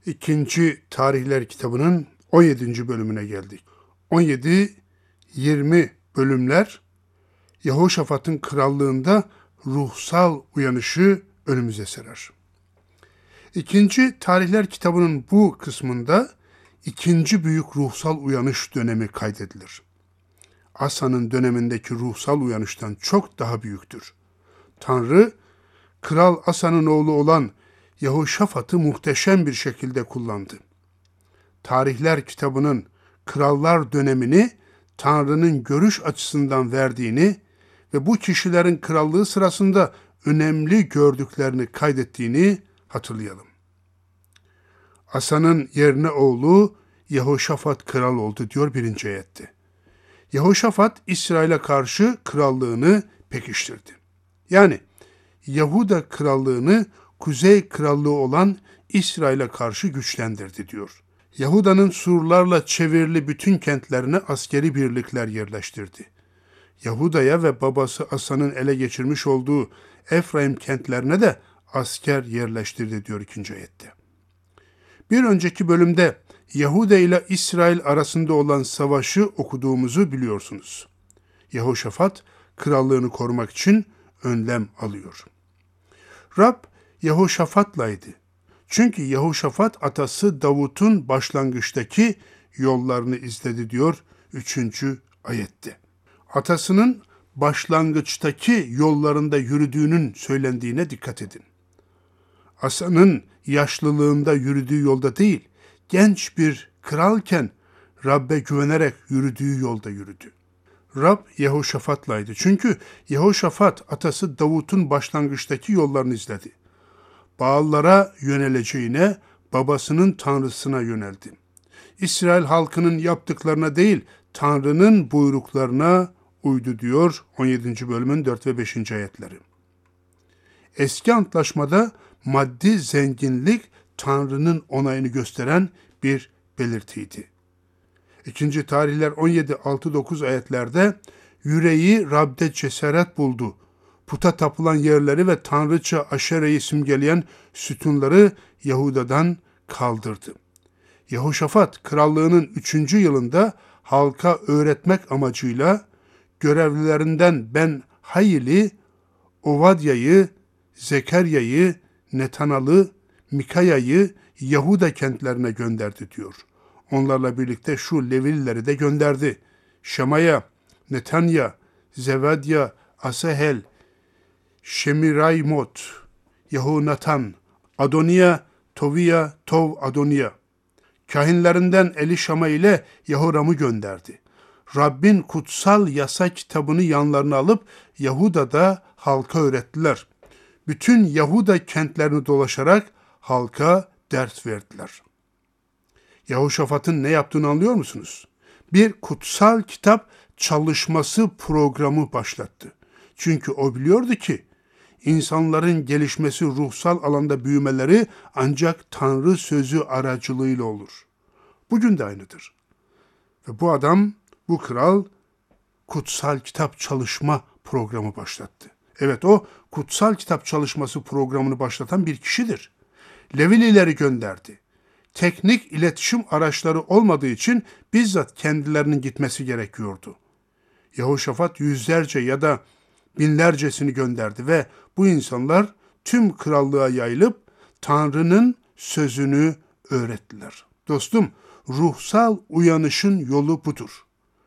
İkinci Tarihler kitabının 17. bölümüne geldik. 17-20 bölümler Yehoşafat'ın krallığında ruhsal uyanışı önümüze serer. İkinci Tarihler kitabının bu kısmında ikinci büyük ruhsal uyanış dönemi kaydedilir. Asa'nın dönemindeki ruhsal uyanıştan çok daha büyüktür. Tanrı, Kral Asa'nın oğlu olan Yehoşafat'ı muhteşem bir şekilde kullandı. Tarihler kitabının krallar dönemini Tanrı'nın görüş açısından verdiğini ve bu kişilerin krallığı sırasında önemli gördüklerini kaydettiğini hatırlayalım. Asa'nın yerine oğlu Yehoşafat kral oldu diyor 1. ayette. Yehoşafat İsrail'e karşı krallığını pekiştirdi. Yani Yahuda krallığını Kuzey krallığı olan İsrail'e karşı güçlendirdi diyor. Yahuda'nın surlarla çevrili bütün kentlerine askeri birlikler yerleştirdi. Yahuda'ya ve babası Asa'nın ele geçirmiş olduğu Efraim kentlerine de asker yerleştirdi diyor 2. ayette. Bir önceki bölümde Yahuda ile İsrail arasında olan savaşı okuduğumuzu biliyorsunuz. Yehoşafat krallığını korumak için önlem alıyor. Rab Yehoşafat'laydı. Çünkü Yehoşafat atası Davut'un başlangıçtaki yollarını izledi diyor 3. ayette. Atasının başlangıçtaki yollarında yürüdüğünün söylendiğine dikkat edin. Asa'nın yaşlılığında yürüdüğü yolda değil, genç bir kralken Rab'be güvenerek yürüdüğü yolda yürüdü. Rab Yehoşafat'laydı. Çünkü Yehoşafat atası Davut'un başlangıçtaki yollarını izledi. Baallara yöneleceğine babasının tanrısına yöneldi. İsrail halkının yaptıklarına değil, Tanrı'nın buyruklarına uydu diyor 17. bölümün 4 ve 5. ayetleri. Eski antlaşmada maddi zenginlik Tanrı'nın onayını gösteren bir belirtiydi. 2. Tarihler 17, 6-9 ayetlerde yüreği Rab'de cesaret buldu. Puta tapılan yerleri ve tanrıça Aşere'yi simgeleyen sütunları Yahuda'dan kaldırdı. Yehoşafat krallığının 3. yılında halka öğretmek amacıyla görevlilerinden Ben Hayil'i, Ovadya'yı, Zekarya'yı, Netanal'ı, Mikaya'yı Yahuda kentlerine gönderdi diyor. Onlarla birlikte şu Levilileri de gönderdi. Şemaya, Netanya, Zevadya, Asahel, Şemiraymot, Yehonatan, Adoniya, Toviya, Tov Adoniya. Kahinlerinden Elişama ile Yehoram'ı gönderdi. Rabbin kutsal yasa kitabını yanlarına alıp Yahuda'da halka öğrettiler. Bütün Yahuda kentlerini dolaşarak halka ders verdiler. Yehoşafat'ın ne yaptığını anlıyor musunuz? Bir kutsal kitap çalışması programı başlattı. Çünkü o biliyordu ki insanların gelişmesi, ruhsal alanda büyümeleri ancak Tanrı sözü aracılığıyla olur. Bugün de aynıdır. Ve bu adam, bu kral kutsal kitap çalışma programı başlattı. Evet, o kutsal kitap çalışması programını başlatan bir kişidir. Levilileri gönderdi. Teknik iletişim araçları olmadığı için bizzat kendilerinin gitmesi gerekiyordu. Yehoşafat yüzlerce ya da binlercesini gönderdi ve bu insanlar tüm krallığa yayılıp Tanrı'nın sözünü öğrettiler. Dostum, ruhsal uyanışın yolu budur.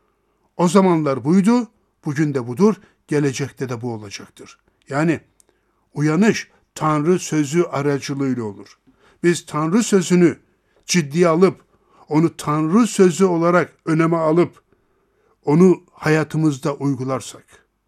O zamanlar buydu, bugün de budur, gelecekte de bu olacaktır. Yani uyanış Tanrı sözü aracılığıyla olur. Biz Tanrı sözünü ciddiye alıp, onu Tanrı sözü olarak öneme alıp, onu hayatımızda uygularsak,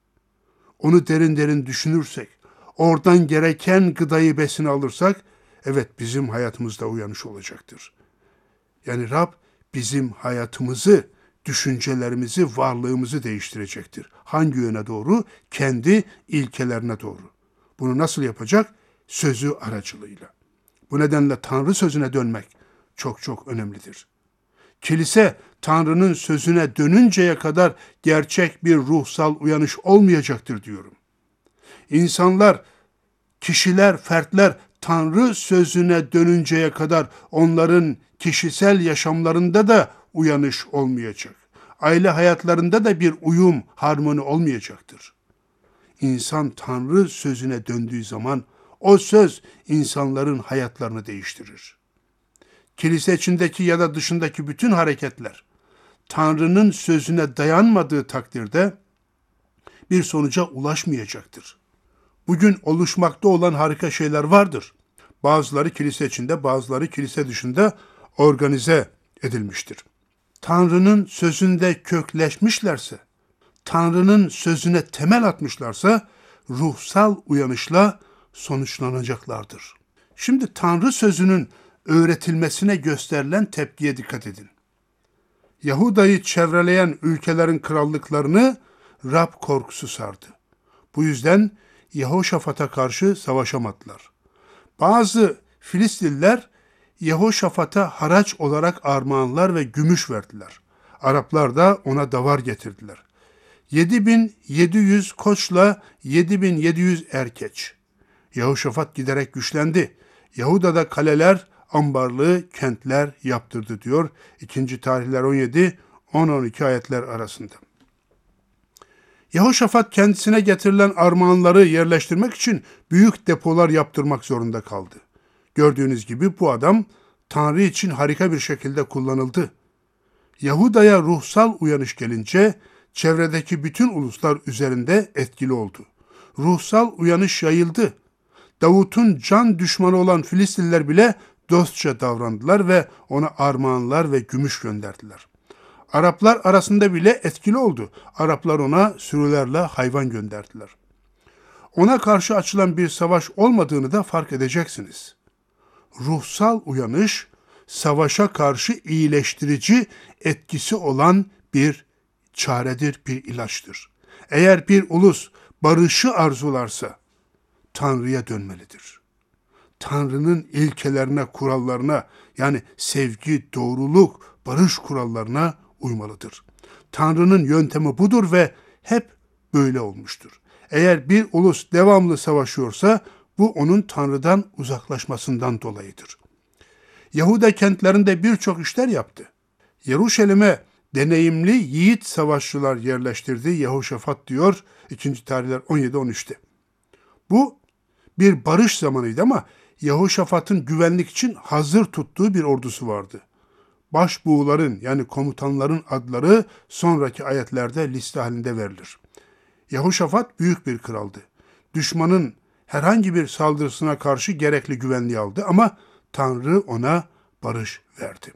onu derin derin düşünürsek, oradan gereken gıdayı, besini alırsak, evet bizim hayatımızda uyanış olacaktır. Yani Rab bizim hayatımızı, düşüncelerimizi, varlığımızı değiştirecektir. Hangi yöne doğru? Kendi ilkelerine doğru. Bunu nasıl yapacak? Sözü aracılığıyla. Bu nedenle Tanrı sözüne dönmek çok çok önemlidir. Kilise Tanrı'nın sözüne dönünceye kadar gerçek bir ruhsal uyanış olmayacaktır diyorum. İnsanlar, kişiler, fertler Tanrı sözüne dönünceye kadar onların kişisel yaşamlarında da uyanış olmayacak. Aile hayatlarında da bir uyum, harmoni olmayacaktır. İnsan Tanrı sözüne döndüğü zaman o söz insanların hayatlarını değiştirir. Kilise içindeki ya da dışındaki bütün hareketler Tanrı'nın sözüne dayanmadığı takdirde bir sonuca ulaşmayacaktır. Bugün oluşmakta olan harika şeyler vardır. Bazıları kilise içinde, bazıları kilise dışında organize edilmiştir. Tanrı'nın sözünde kökleşmişlerse, Tanrı'nın sözüne temel atmışlarsa ruhsal uyanışla sonuçlanacaklardır. Şimdi Tanrı sözünün öğretilmesine gösterilen tepkiye dikkat edin. Yahuda'yı çevreleyen ülkelerin krallıklarını Rab korkusu sardı. Bu yüzden Yehoşafat'a karşı savaşamadılar. Bazı Filistinliler Yehoşafat'a haraç olarak armağanlar ve gümüş verdiler. Araplar da ona davar getirdiler. 7.700 koçla 7.700 erkeç. Yehoşafat giderek güçlendi. Yahuda'da kaleler, ambarlı kentler yaptırdı diyor 2. Tarihler 17, 10-12 ayetler arasında. Yehoşafat kendisine getirilen armağanları yerleştirmek için büyük depolar yaptırmak zorunda kaldı. Gördüğünüz gibi bu adam Tanrı için harika bir şekilde kullanıldı. Yahuda'ya ruhsal uyanış gelince çevredeki bütün uluslar üzerinde etkili oldu. Ruhsal uyanış yayıldı. Davut'un can düşmanı olan Filistinliler bile dostça davrandılar ve ona armağanlar ve gümüş gönderdiler. Araplar arasında bile etkili oldu. Araplar ona sürülerle hayvan gönderdiler. Ona karşı açılan bir savaş olmadığını da fark edeceksiniz. Ruhsal uyanış, savaşa karşı iyileştirici etkisi olan bir çaredir, bir ilaçtır. Eğer bir ulus barışı arzularsa Tanrı'ya dönmelidir. Tanrı'nın ilkelerine, kurallarına, yani sevgi, doğruluk, barış kurallarına uymalıdır. Tanrı'nın yöntemi budur ve hep böyle olmuştur. Eğer bir ulus devamlı savaşıyorsa bu onun Tanrı'dan uzaklaşmasından dolayıdır. Yahuda kentlerinde birçok işler yaptı. Yeruşalim'e deneyimli yiğit savaşçılar yerleştirdi Yehoşafat diyor 2. Tarihler 17-13'te. Bu bir barış zamanıydı ama Yehoşafat'ın güvenlik için hazır tuttuğu bir ordusu vardı. Başbuğların yani komutanların adları sonraki ayetlerde liste halinde verilir. Yehoşafat büyük bir kraldı. Düşmanın herhangi bir saldırısına karşı gerekli güvenliği aldı ama Tanrı ona barış verdi.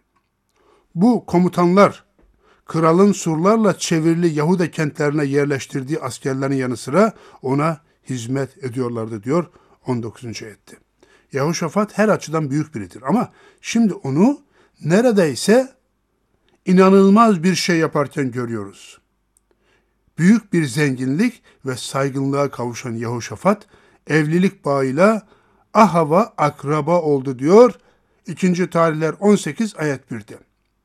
Bu komutanlar kralın surlarla çevrili Yahuda kentlerine yerleştirdiği askerlerin yanı sıra ona hizmet ediyorlardı diyor 19. ayette. Yehoşafat her açıdan büyük biridir ama şimdi onu neredeyse inanılmaz bir şey yaparken görüyoruz. Büyük bir zenginlik ve saygınlığa kavuşan Yehoşafat evlilik bağıyla Ahav'a akraba oldu diyor 2. Tarihler 18 ayet 1'de.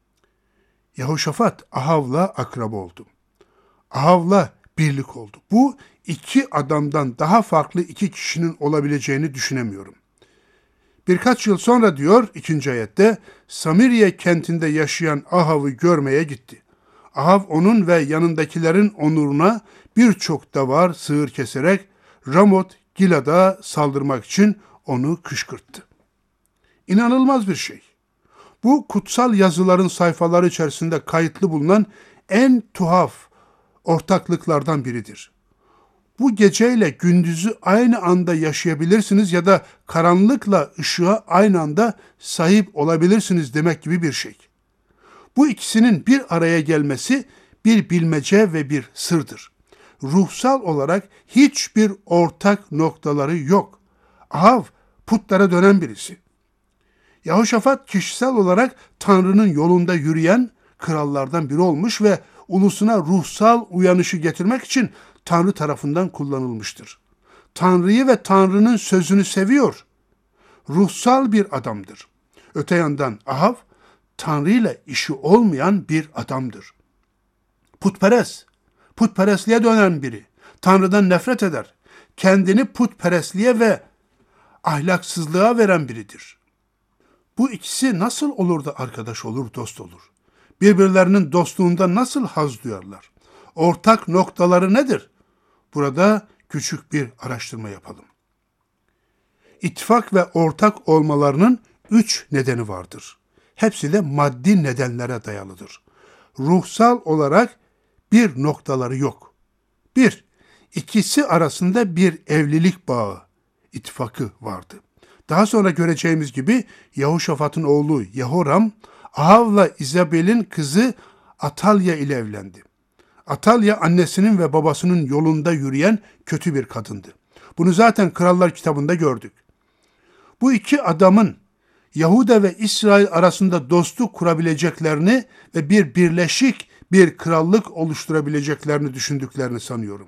Yehoşafat Ahav'la akraba oldu. Ahav'la birlik oldu. Bu iki adamdan daha farklı iki kişinin olabileceğini düşünemiyorum. Birkaç yıl sonra diyor 2. ayette Samiriye kentinde yaşayan Ahav'ı görmeye gitti. Ahav onun ve yanındakilerin onuruna birçok davar sığır keserek Ramot Gilad'a saldırmak için onu kışkırttı. İnanılmaz bir şey. Bu kutsal yazıların sayfaları içerisinde kayıtlı bulunan en tuhaf ortaklıklardan biridir. Bu geceyle gündüzü aynı anda yaşayabilirsiniz ya da karanlıkla ışığa aynı anda sahip olabilirsiniz demek gibi bir şey. Bu ikisinin bir araya gelmesi bir bilmece ve bir sırdır. Ruhsal olarak hiçbir ortak noktaları yok. Ahav putlara dönen birisi. Yehoşafat kişisel olarak Tanrı'nın yolunda yürüyen krallardan biri olmuş ve ulusuna ruhsal uyanışı getirmek için Tanrı tarafından kullanılmıştır. Tanrı'yı ve Tanrı'nın sözünü seviyor. Ruhsal bir adamdır. Öte yandan Ahav, Tanrı ile işi olmayan bir adamdır. Putperest, putperestliğe dönen biri. Tanrı'dan nefret eder. Kendini putperestliğe ve ahlaksızlığa veren biridir. Bu ikisi nasıl olur da arkadaş olur, dost olur? Birbirlerinin dostluğunda nasıl haz duyarlar? Ortak noktaları nedir? Burada küçük bir araştırma yapalım. İttifak ve ortak olmalarının 3 nedeni vardır. Hepsi de maddi nedenlere dayalıdır. Ruhsal olarak bir noktaları yok. 1. İkisi arasında bir evlilik bağı, ittifakı vardı. Daha sonra göreceğimiz gibi Yehoşafat'ın oğlu Yehoram, Ahav'la İzabel'in kızı Atalya ile evlendi. Atalya annesinin ve babasının yolunda yürüyen kötü bir kadındı. Bunu zaten Krallar kitabında gördük. Bu iki adamın Yahuda ve İsrail arasında dostluk kurabileceklerini ve bir birleşik bir krallık oluşturabileceklerini düşündüklerini sanıyorum.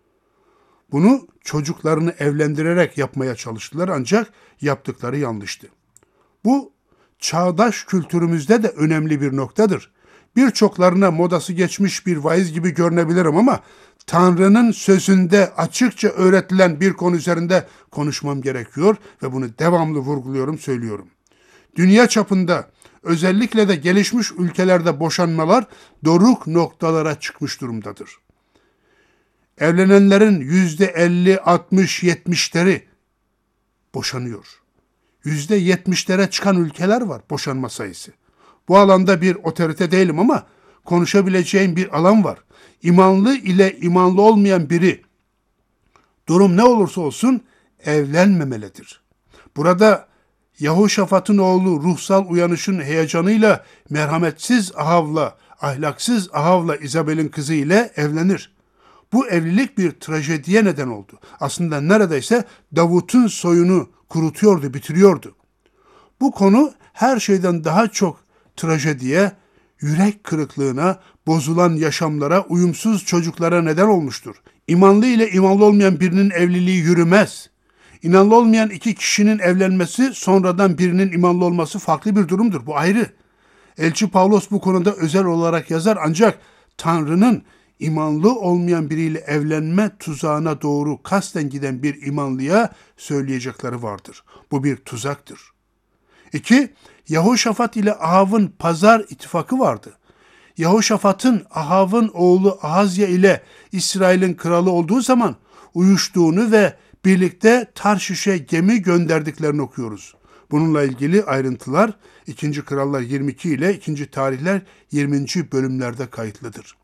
Bunu çocuklarını evlendirerek yapmaya çalıştılar ancak yaptıkları yanlıştı. Bu çağdaş kültürümüzde de önemli bir noktadır. Birçoklarına modası geçmiş bir vaiz gibi görünebilirim ama Tanrı'nın sözünde açıkça öğretilen bir konu üzerinde konuşmam gerekiyor ve bunu devamlı vurguluyorum, söylüyorum. Dünya çapında özellikle de gelişmiş ülkelerde boşanmalar doruk noktalara çıkmış durumdadır. Evlenenlerin %50, 60, 70'leri boşanıyor. %70'lere çıkan ülkeler var boşanma sayısı. Bu alanda bir otorite değilim ama konuşabileceğim bir alan var. İmanlı ile imanlı olmayan biri, durum ne olursa olsun evlenmemelidir. Burada Yehoşafat'ın oğlu ruhsal uyanışın heyecanıyla merhametsiz Ahav'la, ahlaksız Ahav'la İzabel'in kızı ile evlenir. Bu evlilik bir trajediye neden oldu. Aslında neredeyse Davut'un soyunu kurutuyordu, bitiriyordu. Bu konu her şeyden daha çok trajediye, yürek kırıklığına, bozulan yaşamlara, uyumsuz çocuklara neden olmuştur. İmanlı ile imanlı olmayan birinin evliliği yürümez. İnanlı olmayan iki kişinin evlenmesi, sonradan birinin imanlı olması farklı bir durumdur. Bu ayrı. Elçi Pavlos bu konuda özel olarak yazar ancak Tanrı'nın imanlı olmayan biriyle evlenme tuzağına doğru kasten giden bir imanlıya söyleyecekleri vardır. Bu bir tuzaktır. 2. Yehoşafat ile Ahav'ın pazar ittifakı vardı. Yehoşafat'ın Ahav'ın oğlu Ahazya ile İsrail'in kralı olduğu zaman uyuştuğunu ve birlikte Tarşiş'e gemi gönderdiklerini okuyoruz. Bununla ilgili ayrıntılar 2. Krallar 22 ile 2. Tarihler 20. bölümlerde kayıtlıdır.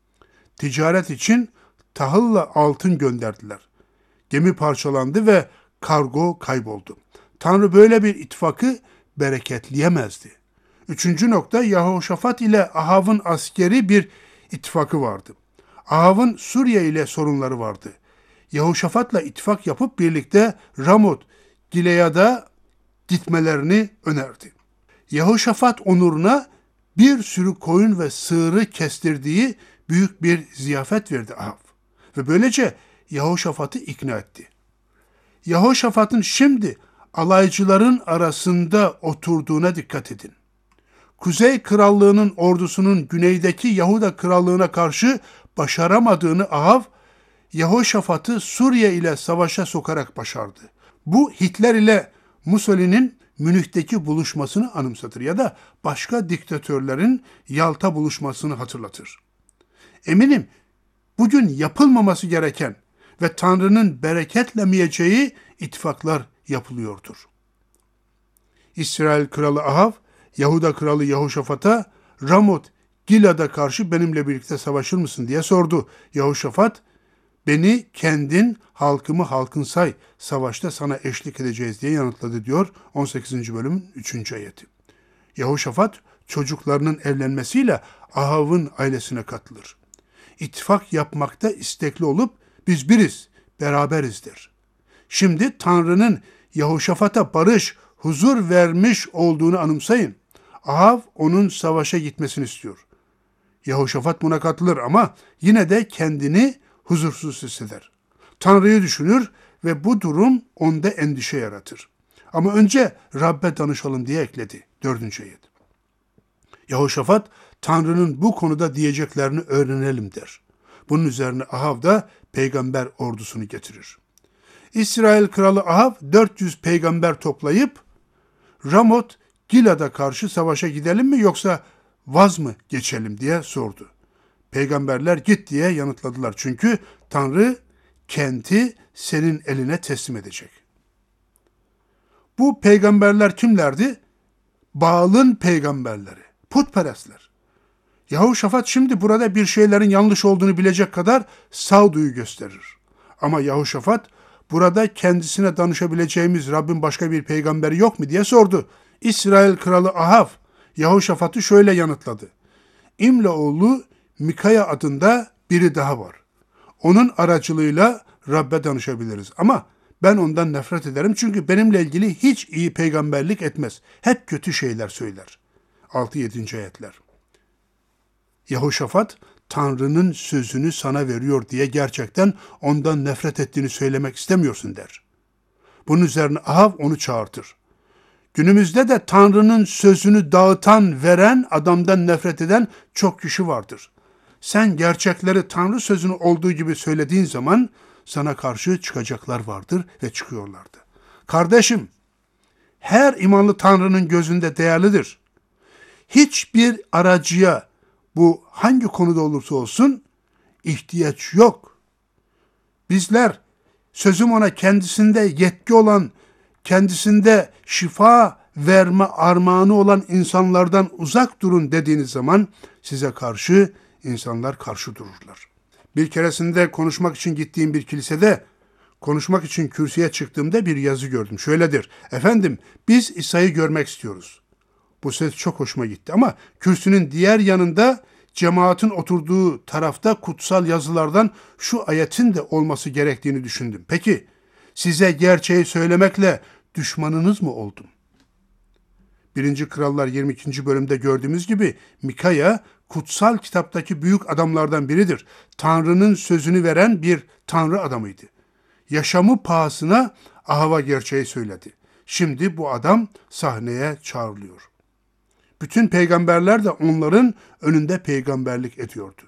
Ticaret için tahılla altın gönderdiler. Gemi parçalandı ve kargo kayboldu. Tanrı böyle bir ittifakı bereketleyemezdi. 3. nokta, Yehoşafat ile Ahav'ın askeri bir ittifakı vardı. Ahav'ın Suriye ile sorunları vardı. Yehoşafat'la ittifak yapıp birlikte Ramot, Gilead'a gitmelerini önerdi. Yehoşafat onuruna bir sürü koyun ve sığırı kestirdiği büyük bir ziyafet verdi Ahav. Ve böylece Yehoşafat'ı ikna etti. Yehoşafat'ın şimdi alaycıların arasında oturduğuna dikkat edin. Kuzey Krallığı'nın ordusunun güneydeki Yahuda Krallığı'na karşı başaramadığını Ahav, Yehoşafat'ı Suriye ile savaşa sokarak başardı. Bu Hitler ile Mussolini'nin Münih'teki buluşmasını anımsatır ya da başka diktatörlerin Yalta buluşmasını hatırlatır. Eminim bugün yapılmaması gereken ve Tanrı'nın bereketlemeyeceği ittifaklar yapılıyordur. İsrail kralı Ahav, Yahuda kralı Yehoşafat'a Ramot Gilead'a karşı benimle birlikte savaşır mısın diye sordu. Yehoşafat, beni kendin, halkımı halkın say, savaşta sana eşlik edeceğiz diye yanıtladı diyor 18. bölümün 3. ayeti. Yehoşafat çocuklarının evlenmesiyle Ahav'ın ailesine katılır. İttifak yapmakta istekli olup biz biriz, beraberizdir. Şimdi Tanrı'nın Yehoşafat'a barış, huzur vermiş olduğunu anımsayın. Ahav onun savaşa gitmesini istiyor. Yehoşafat buna katılır ama yine de kendini huzursuz hisseder. Tanrı'yı düşünür ve bu durum onda endişe yaratır. Ama önce Rabbe danışalım diye ekledi 4. ayet. Yehoşafat, Tanrı'nın bu konuda diyeceklerini öğrenelim der. Bunun üzerine Ahav da peygamber ordusunu getirir. İsrail kralı Ahav 400 peygamber toplayıp Ramot Gilad'a karşı savaşa gidelim mi yoksa vaz mı geçelim diye sordu. Peygamberler git diye yanıtladılar. Çünkü Tanrı kenti senin eline teslim edecek. Bu peygamberler kimlerdi? Baal'ın peygamberleri, putperestler. Yehoşafat şimdi burada bir şeylerin yanlış olduğunu bilecek kadar sağduyu gösterir. Ama Yehoşafat burada kendisine danışabileceğimiz Rabbin başka bir peygamberi yok mu diye sordu. İsrail kralı Ahav Yehoşafat'ı şöyle yanıtladı. İmla oğlu Mikaya adında biri daha var. Onun aracılığıyla Rabbe danışabiliriz. Ama ben ondan nefret ederim çünkü benimle ilgili hiç iyi peygamberlik etmez. Hep kötü şeyler söyler. 6-7. ayetler. Yehoşafat, Tanrı'nın sözünü sana veriyor diye gerçekten ondan nefret ettiğini söylemek istemiyorsun der. Bunun üzerine Ahav onu çağırtır. Günümüzde de Tanrı'nın sözünü dağıtan, veren, adamdan nefret eden çok kişi vardır. Sen gerçekleri Tanrı sözünü olduğu gibi söylediğin zaman sana karşı çıkacaklar vardır ve çıkıyorlardı. Kardeşim, her imanlı Tanrı'nın gözünde değerlidir. Hiçbir aracıya, bu hangi konuda olursa olsun, ihtiyaç yok. Bizler, sözüm ona kendisinde yetki olan, kendisinde şifa verme armağanı olan insanlardan uzak durun dediğiniz zaman size karşı insanlar karşı dururlar. Bir keresinde konuşmak için gittiğim bir kilisede konuşmak için kürsüye çıktığımda bir yazı gördüm. Şöyledir: efendim biz İsa'yı görmek istiyoruz. Bu söz çok hoşuma gitti ama kürsünün diğer yanında cemaatin oturduğu tarafta kutsal yazılardan şu ayetin de olması gerektiğini düşündüm. Peki size gerçeği söylemekle düşmanınız mı oldum? 1. Krallar 22. bölümde gördüğümüz gibi Mikaya kutsal kitaptaki büyük adamlardan biridir. Tanrı'nın sözünü veren bir Tanrı adamıydı. Yaşamı pahasına Ahav'a gerçeği söyledi. Şimdi bu adam sahneye çağrılıyor. Bütün peygamberler de onların önünde peygamberlik ediyordu.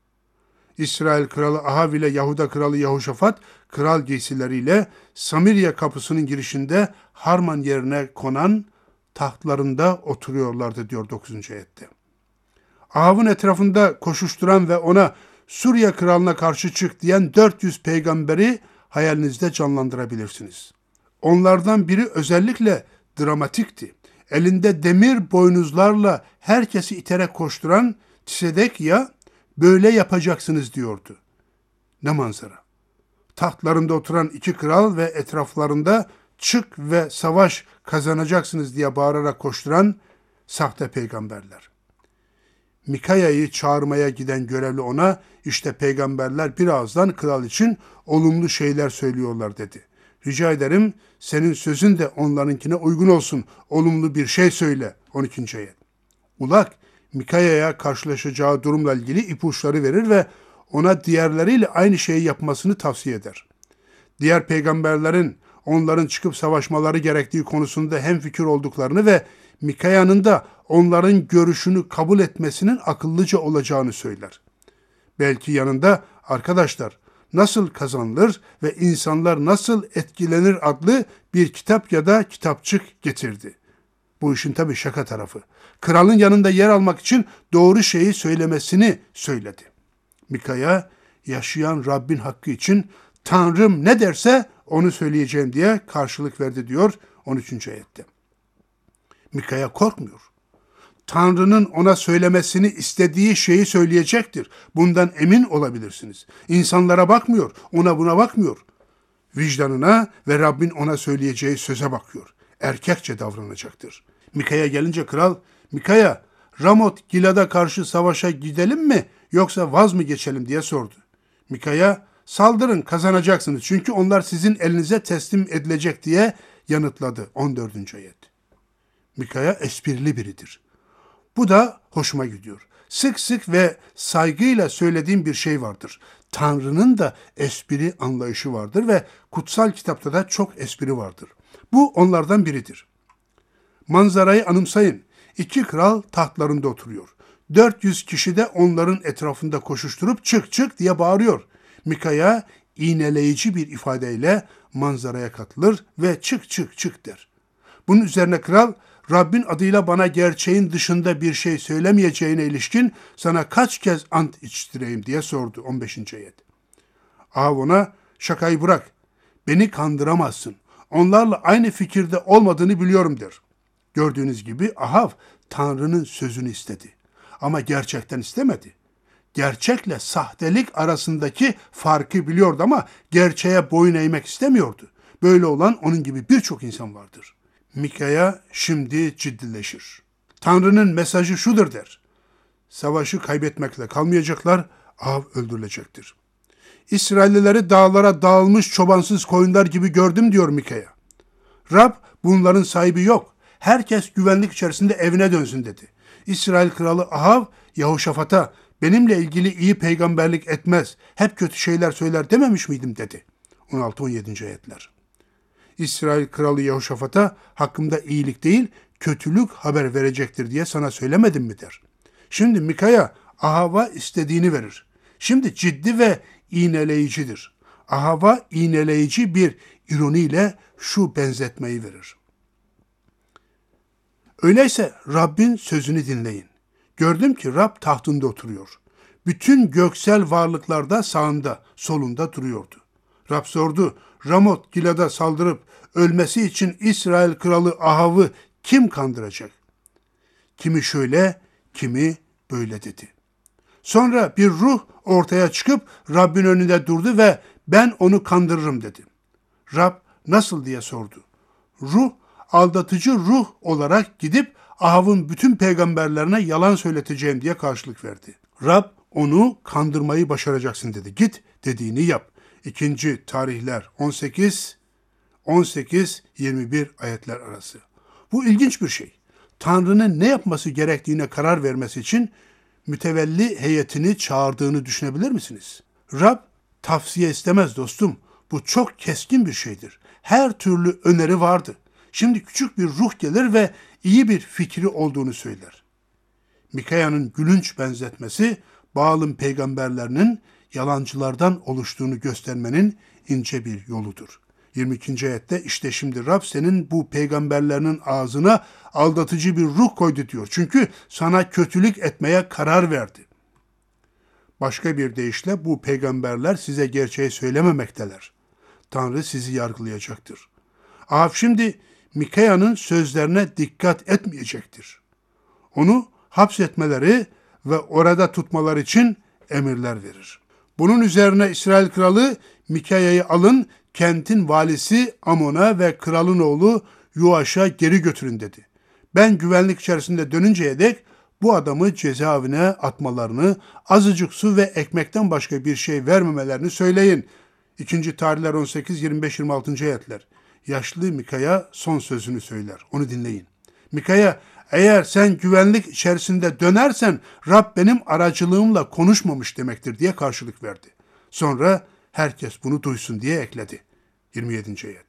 İsrail kralı Ahav ile Yahuda kralı Yehoşafat kral giysileriyle Samiriye kapısının girişinde harman yerine konan tahtlarında oturuyorlardı diyor 9. ayette. Ahav'ın etrafında koşuşturan ve ona Suriye kralına karşı çık diyen 400 peygamberi hayalinizde canlandırabilirsiniz. Onlardan biri özellikle dramatikti. Elinde demir boynuzlarla herkesi iterek koşturan Tsedekya böyle yapacaksınız diyordu. Ne manzara! Tahtlarında oturan 2 kral ve etraflarında çık ve savaş kazanacaksınız diye bağırarak koşturan sahte peygamberler. Mikaya'yı çağırmaya giden görevli ona işte peygamberler birazdan kral için olumlu şeyler söylüyorlar dedi. Rica ederim senin sözün de onlarınkine uygun olsun. Olumlu bir şey söyle. 12. ayet. Ulak Mikaya'ya karşılaşacağı durumla ilgili ipuçları verir ve ona diğerleriyle aynı şeyi yapmasını tavsiye eder. Diğer peygamberlerin onların çıkıp savaşmaları gerektiği konusunda hemfikir olduklarını ve Mikaya'nın da onların görüşünü kabul etmesinin akıllıca olacağını söyler. Belki yanında arkadaşlar nasıl kazanılır ve insanlar nasıl etkilenir adlı bir kitap ya da kitapçık getirdi. Bu işin tabii şaka tarafı. Kralın yanında yer almak için doğru şeyi söylemesini söyledi. Mikaya yaşayan Rabbin hakkı için Tanrım ne derse onu söyleyeceğim diye karşılık verdi diyor 13. ayette. Mikaya korkmuyor. Tanrı'nın ona söylemesini istediği şeyi söyleyecektir. Bundan emin olabilirsiniz. İnsanlara bakmıyor, ona buna bakmıyor. Vicdanına ve Rabbin ona söyleyeceği söze bakıyor. Erkekçe davranacaktır. Mikaya gelince kral, Mikaya, Ramot Gilad'a karşı savaşa gidelim mi yoksa vaz mı geçelim diye sordu. Mikaya, saldırın kazanacaksınız çünkü onlar sizin elinize teslim edilecek diye yanıtladı 14. ayet. Mikaya esprili biridir. Bu da hoşuma gidiyor. Sık sık ve saygıyla söylediğim bir şey vardır. Tanrı'nın da espri anlayışı vardır ve kutsal kitapta da çok espri vardır. Bu onlardan biridir. Manzarayı anımsayın. 2 kral tahtlarında oturuyor. 400 kişi de onların etrafında koşuşturup çık çık diye bağırıyor. Mikaya iğneleyici bir ifadeyle manzaraya katılır ve çık çık çık der. Bunun üzerine kral, Rabbin adıyla bana gerçeğin dışında bir şey söylemeyeceğine ilişkin sana kaç kez ant içtireyim diye sordu. 15. ayet. Ahav ona, şakayı bırak, beni kandıramazsın, onlarla aynı fikirde olmadığını biliyorum der. Gördüğünüz gibi Ahav Tanrı'nın sözünü istedi. Ama gerçekten istemedi. Gerçekle sahtelik arasındaki farkı biliyordu ama gerçeğe boyun eğmek istemiyordu. Böyle olan onun gibi birçok insan vardır. Mikaya şimdi ciddileşir. Tanrı'nın mesajı şudur der. Savaşı kaybetmekle kalmayacaklar, Ahav öldürülecektir. İsraillileri dağlara dağılmış çobansız koyunlar gibi gördüm diyor Mikaya. Rab bunların sahibi yok. Herkes güvenlik içerisinde evine dönsün dedi. İsrail kralı Ahav Yehoşafat'a benimle ilgili iyi peygamberlik etmez, hep kötü şeyler söyler dememiş miydim dedi. 16-17. ayetler. İsrail kralı Yehoşafat'a hakkımda iyilik değil, kötülük haber verecektir diye sana söylemedim mi der. Şimdi Mikaya Ahav'a istediğini verir. Şimdi ciddi ve iğneleyicidir. Ahav'a iğneleyici bir ironiyle şu benzetmeyi verir. Öyleyse Rabbin sözünü dinleyin. Gördüm ki Rab tahtında oturuyor. Bütün göksel varlıklar da sağında, solunda duruyordu. Rab sordu, Ramot Gilad'a saldırıp ölmesi için İsrail kralı Ahav'ı kim kandıracak? Kimi şöyle, kimi böyle dedi. Sonra bir ruh ortaya çıkıp Rabbin önünde durdu ve ben onu kandırırım dedi. Rab nasıl diye sordu. Ruh, aldatıcı ruh olarak gidip Ahav'ın bütün peygamberlerine yalan söyleteceğim diye karşılık verdi. Rab onu kandırmayı başaracaksın dedi. Git dediğini yap. 2. Tarihler 18-21 ayetler arası. Bu ilginç bir şey. Tanrı'nın ne yapması gerektiğine karar vermesi için mütevelli heyetini çağırdığını düşünebilir misiniz? Rab tavsiye istemez dostum. Bu çok keskin bir şeydir. Her türlü öneri vardı. Şimdi küçük bir ruh gelir ve iyi bir fikri olduğunu söyler. Mikaya'nın gülünç benzetmesi, Baal'ın peygamberlerinin yalancılardan oluştuğunu göstermenin ince bir yoludur. 22. ayette işte şimdi Rab senin bu peygamberlerinin ağzına aldatıcı bir ruh koydu diyor. Çünkü sana kötülük etmeye karar verdi. Başka bir deyişle bu peygamberler size gerçeği söylememekteler. Tanrı sizi yargılayacaktır. Ahav şimdi Mikaya'nın sözlerine dikkat etmeyecektir. Onu hapsetmeleri ve orada tutmaları için emirler verir. Bunun üzerine İsrail kralı Mikaya'yı alın, kentin valisi Amon'a ve kralın oğlu Yoaş'a geri götürün dedi. Ben güvenlik içerisinde dönünceye dek bu adamı cezaevine atmalarını, azıcık su ve ekmekten başka bir şey vermemelerini söyleyin. 2. Tarihler 18, 25-26. ayetler. Yaşlı Mikaya son sözünü söyler. Onu dinleyin. Mikaya, eğer sen güvenlik içerisinde dönersen Rab benim aracılığımla konuşmamış demektir diye karşılık verdi. Sonra herkes bunu duysun diye ekledi. 27. ayet.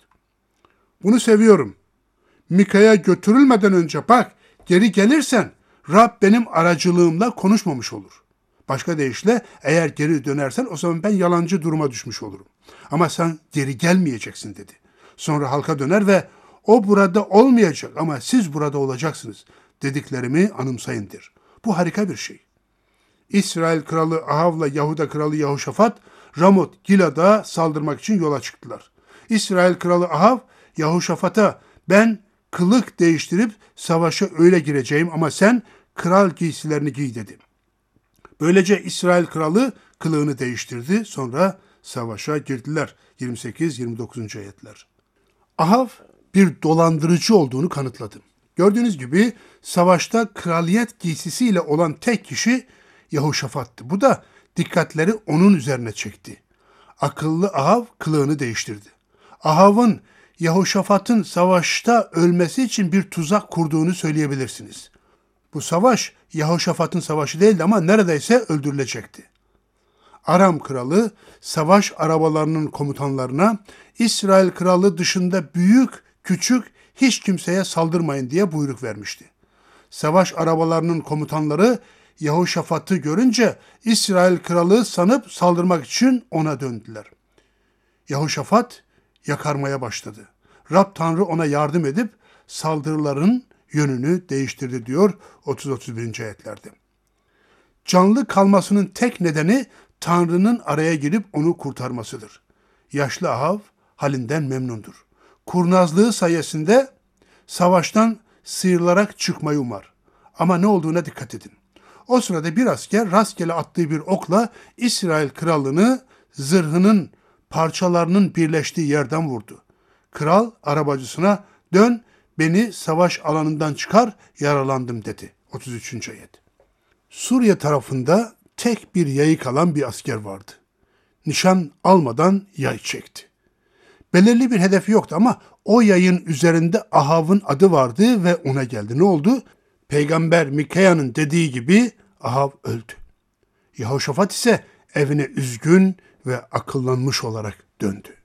Bunu seviyorum. Mikaya götürülmeden önce bak, geri gelirsen Rab benim aracılığımla konuşmamış olur. Başka deyişle eğer geri dönersen o zaman ben yalancı duruma düşmüş olurum. Ama sen geri gelmeyeceksin dedi. Sonra halka döner ve o burada olmayacak ama siz burada olacaksınız dediklerimi anımsayındır. Bu harika bir şey. İsrail kralı Ahav'la Yahuda kralı Yehoşafat Ramot Gilad'a saldırmak için yola çıktılar. İsrail kralı Ahav Yehoşafat'a ben kılık değiştirip savaşa öyle gireceğim ama sen kral giysilerini giy dedi. Böylece İsrail kralı kılığını değiştirdi. Sonra savaşa girdiler. 28-29. ayetler. Ahav bir dolandırıcı olduğunu kanıtladı. Gördüğünüz gibi savaşta kraliyet giysisiyle olan tek kişi Yehoşafat'tı. Bu da dikkatleri onun üzerine çekti. Akıllı Ahav kılığını değiştirdi. Ahav'ın Yehoşafat'ın savaşta ölmesi için bir tuzak kurduğunu söyleyebilirsiniz. Bu savaş Yehoşafat'ın savaşı değildi ama neredeyse öldürülecekti. Aram kralı savaş arabalarının komutanlarına İsrail kralı dışında büyük, küçük hiç kimseye saldırmayın diye buyruk vermişti. Savaş arabalarının komutanları Yehoşafat'ı görünce İsrail kralı sanıp saldırmak için ona döndüler. Yehoşafat yakarmaya başladı. Rab Tanrı ona yardım edip saldırıların yönünü değiştirdi diyor 30-31. ayetlerde. Canlı kalmasının tek nedeni Tanrı'nın araya girip onu kurtarmasıdır. Yaşlı Ahav halinden memnundur. Kurnazlığı sayesinde savaştan sıyrılarak çıkmayı umar. Ama ne olduğuna dikkat edin. O sırada bir asker rastgele attığı bir okla İsrail kralını zırhının parçalarının birleştiği yerden vurdu. Kral arabacısına dön beni savaş alanından çıkar yaralandım dedi. 33. ayet. Suriye tarafında tek bir yayı kalan bir asker vardı. Nişan almadan yay çekti. Belirli bir hedefi yoktu ama o yayın üzerinde Ahav'ın adı vardı ve ona geldi. Ne oldu? Peygamber Mikaya'nın dediği gibi Ahav öldü. Yehoşafat ise evine üzgün ve akıllanmış olarak döndü.